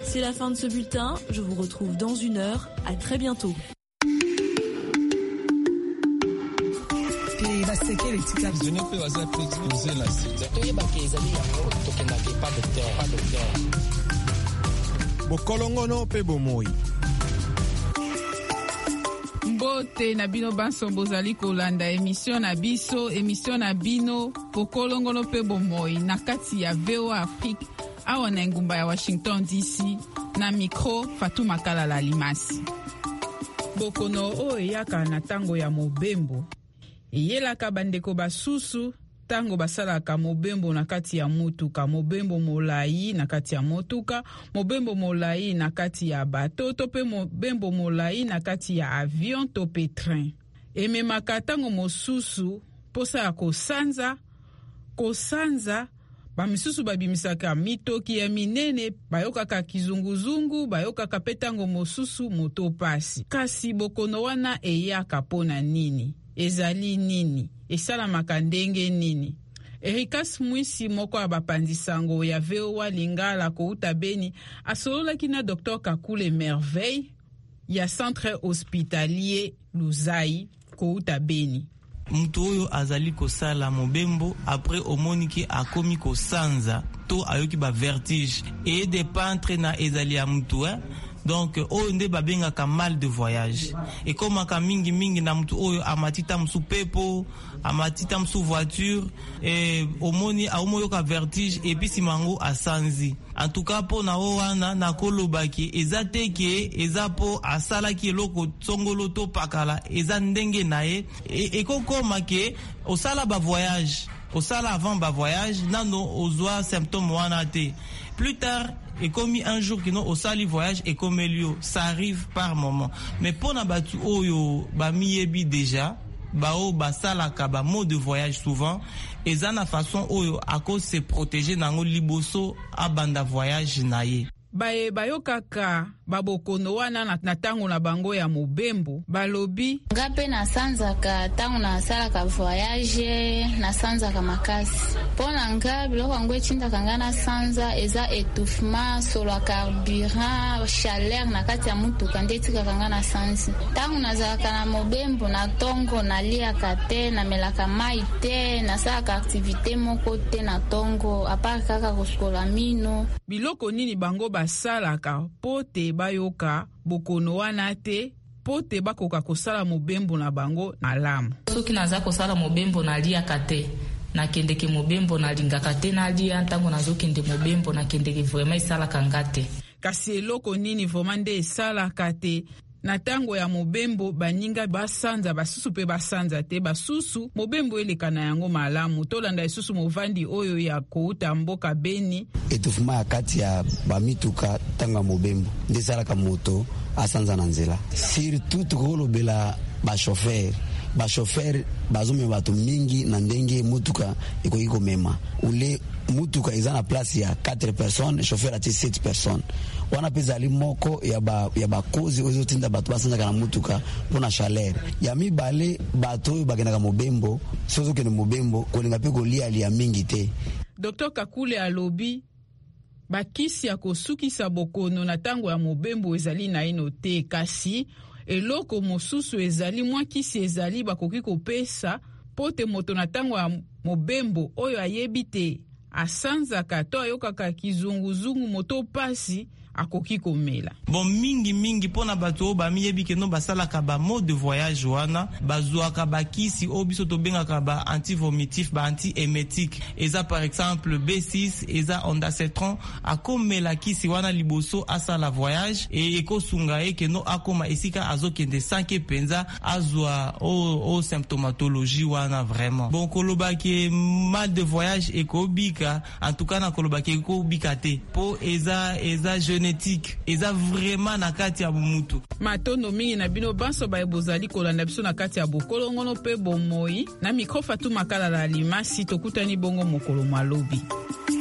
C'est la fin de ce bulletin. Je vous retrouve dans 1 heure. À très bientôt. Bokolongono pe bomoi. Mbote na bino banso bozali kolanda émission na biso, émission na bino Bokolongono pe bomoi na kati ya VOA Afrique awa na ngumba ya Washington DC, na micro Fatuma Kalala Limasi. Bokono o eyaka na tango ya mobembo eyelaka bandeko basusu tango basalaka mobembo na kati ya mutuka, mobembo molai na kati ya motuka, mobembo molai na kati ya bato to pe mobembo molai na kati ya avion to pe train. Ememaka tango mosusu posa ya kosanza bamisusu babimisaka mitoki ya minene, bayokaka kizunguzungu, bayokaka petango mosusu motopasi. Kasi bokono wana eyaka pona nini? Ezali nini? Esalamaka ndenge nini? Erikas Mwisi moko abapandisango ya VOA Lingala kouta Beni asololaki na Dr Kakule Merveille ya Centre Hospitalier Luzai kouta Beni. Mtu oyo azali kosala mobembo après omoniki akomi kosanza to ayoki ba vertige et de pantre na ezali ya mtu donc oyo nde babengaka mal de voyage et comme aka mingi na mtu oyo amatita msu pepo amatita msu voiture et omoni aomoyoka vertige et puis simango asanzi. En tout cas po na wana na kolobaki eza teke eza po asalaki eloko tsongolo to pakala eza ndenge naye et kokoma ke osala ba voyage osala avant ba voyage nano ozwa symptôme wana te. Plus tard et comme un jour que nous au sali voyage et comme lieu ça arrive par moment, mais pour na batu oyo ba miyebi déjà bao basala ka ba mot de voyage souvent et ça na façon oyo à cause se protéger nango liboso abanda voyage naye. Bayokaka babokono wana na tango na bango ya mobembo balobi ngape na sanzaka tango na salaka voyage na sanzaka makasi pona nga biloko ngo etinda kangana sanza eza étouffement sur le carburant chaleur na kati ya mutuka ndetika kangana sanzi tango na zalaka na mobembo na tongo na lia kate na melaka mai te na salaka activité moko te na tongo apart kaka koskola mino. Biloko nini bango basalaka pote bayoka bokono wana te pote bakoka kosala mobembo na bango na lamu? Soki naza kosala mobembo na lia kate na kendeke mobembo na lingaka te na lia ntango nazokende mobembo na kendeke vraiment esalaka ngate. Kasi eloko nini vraiment nde esalaka te na tango ya mobembo baninga basanza basusu pe basanza te basusu mobembo eleka na yango malamu tolanda isusu movandi oyo ya kouta mboka Beni etufuma kati ya bamituka tango mobembo ndesalaka moto asanza na nzela surtout tukolobela ba chauffeur bazome bato mingi na ndenge mutuka iko mema ule mutuka eza na place ya 4 personnes chauffeur ati 7 personnes wana peza limoko ya ba kozi ozo tinda bato basanza kana mutuka pona chaleur ya mibale bato bakenda mobembo sozo kene mobembo kolinga pe kolia lia mingi te. Dr Kakule alobi bakisi ya kosukisa bokono na tango ya mobembo ezali na ino te kasi eloko mosusu ezali mwa kisi ezali bakoki kopesa pote moto na tango ya mobembo oyo ayebi te asanzaka to ayokaka kizunguzungu moto pasi akoki komela. Bon mingi pona bato ba miyebi ke no basalaka ba mode de voyage wana bazuaka bakisi obiso to bengaka ba antivomitif ba antiemetique eza par exemple B6 eza ondansetron akomela kisi wana liboso asala voyage et ekosunga ke no akoma esika azokende sanke penza azwa o symptomatologie wana vraiment. Bon kolobaki mal de voyage ekobika en tout cas na kolobaki ekobika te po eza jeune eza vraiment na kati ya mutu. Matondo mingi na bino banso ba ebozali kolanda biso na kati ya bokolongono pe bomoi na micro Fatuma Kalala Limasi tokutani bongo mokolo malobi.